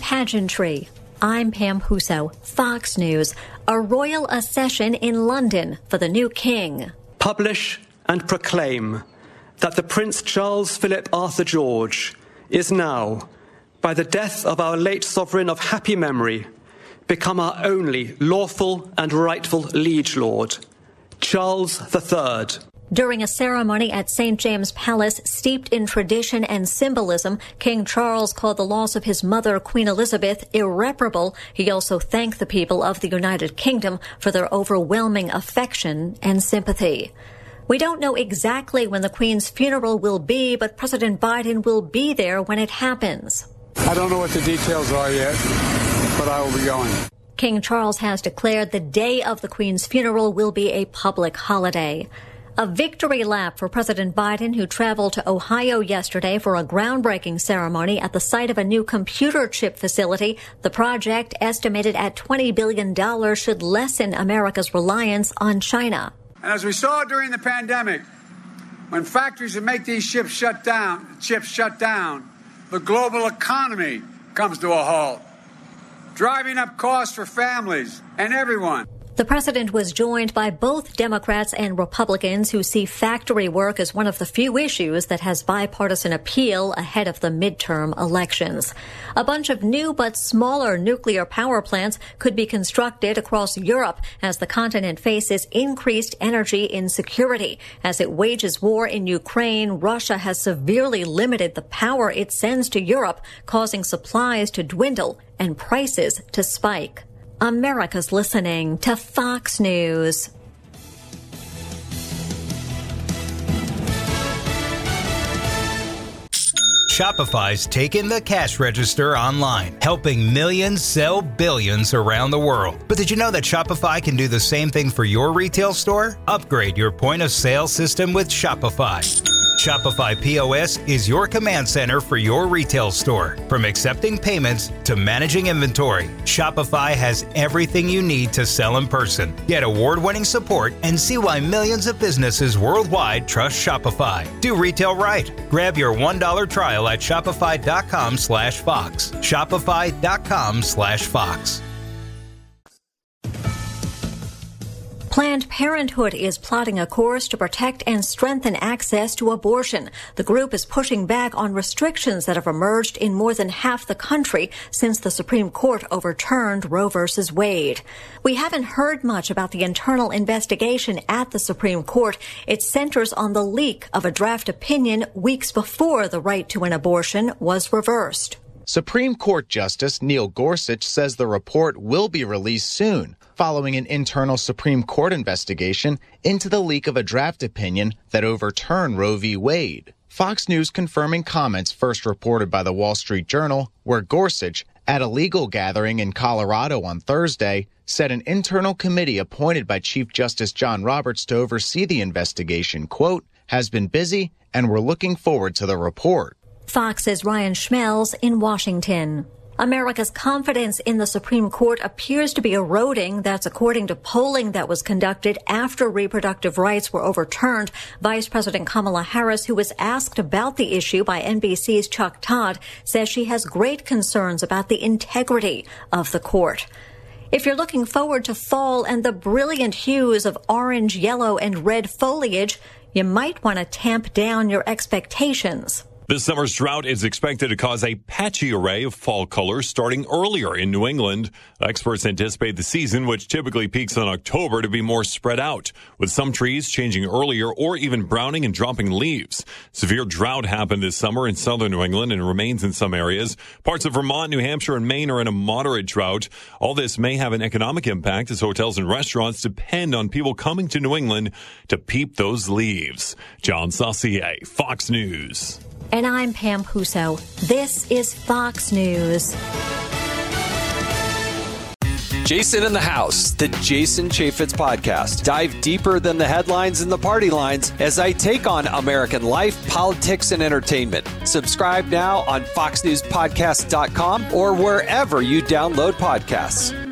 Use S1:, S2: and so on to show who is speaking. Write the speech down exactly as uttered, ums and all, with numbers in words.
S1: pageantry. I'm Pam Huso, Fox News. A royal accession in London for the new king.
S2: Publish and proclaim that the Prince Charles Philip Arthur George is now, by the death of our late sovereign of happy memory, become our only lawful and rightful liege lord, Charles the Third.
S1: During a ceremony at Saint James Palace steeped in tradition and symbolism, King Charles called the loss of his mother, Queen Elizabeth, irreparable. He also thanked the people of the United Kingdom for their overwhelming affection and sympathy. We don't know exactly when the Queen's funeral will be, but President Biden will be there when it happens.
S3: I don't know what the details are yet, but I will be going.
S1: King Charles has declared the day of the Queen's funeral will be a public holiday. A victory lap for President Biden, who traveled to Ohio yesterday for a groundbreaking ceremony at the site of a new computer chip facility. The project, estimated at twenty billion dollars, should lessen America's reliance on China.
S3: And as we saw during the pandemic, when factories that make these chips shut down, chips shut down, the global economy comes to a halt, driving up costs for families and everyone.
S1: The president was joined by both Democrats and Republicans who see factory work as one of the few issues that has bipartisan appeal ahead of the midterm elections. A bunch of new but smaller nuclear power plants could be constructed across Europe as the continent faces increased energy insecurity. As it wages war in Ukraine, Russia has severely limited the power it sends to Europe, causing supplies to dwindle and prices to spike. America's listening to Fox News.
S4: Shopify's taken the cash register online, helping millions sell billions around the world. But did you know that Shopify can do the same thing for your retail store? Upgrade your point of sale system with Shopify. Shopify P O S is your command center for your retail store. From accepting payments to managing inventory, Shopify has everything you need to sell in person. Get award-winning support and see why millions of businesses worldwide trust Shopify. Do retail right. Grab your one dollar trial at shopify.com slash Fox. Shopify.com slash Fox.
S1: Planned Parenthood is plotting a course to protect and strengthen access to abortion. The group is pushing back on restrictions that have emerged in more than half the country since the Supreme Court overturned Roe v. Wade. We haven't heard much about the internal investigation at the Supreme Court. It centers on the leak of a draft opinion weeks before the right to an abortion was reversed.
S5: Supreme Court Justice Neil Gorsuch says the report will be released soon, following an internal Supreme Court investigation into the leak of a draft opinion that overturned Roe v. Wade. Fox News confirming comments first reported by the Wall Street Journal, where Gorsuch, at a legal gathering in Colorado on Thursday, said an internal committee appointed by Chief Justice John Roberts to oversee the investigation, quote, has been busy and we're looking forward to the report.
S1: Fox's Ryan Schmelz in Washington. America's confidence in the Supreme Court appears to be eroding. That's according to polling that was conducted after reproductive rights were overturned. Vice President Kamala Harris, who was asked about the issue by N B C's Chuck Todd, says she has great concerns about the integrity of the court. If you're looking forward to fall and the brilliant hues of orange, yellow, and red foliage, you might want to tamp down your expectations.
S6: This summer's drought is expected to cause a patchy array of fall colors starting earlier in New England. Experts anticipate the season, which typically peaks in October, to be more spread out, with some trees changing earlier or even browning and dropping leaves. Severe drought happened this summer in southern New England and remains in some areas. Parts of Vermont, New Hampshire, and Maine are in a moderate drought. All this may have an economic impact as hotels and restaurants depend on people coming to New England to peep those leaves. John Saucier, Fox News.
S1: And I'm Pam Huso. This is Fox News.
S7: Jason in the House, the Jason Chaffetz podcast. Dive deeper than the headlines and the party lines as I take on American life, politics, and entertainment. Subscribe now on fox news podcast dot com or wherever you download podcasts.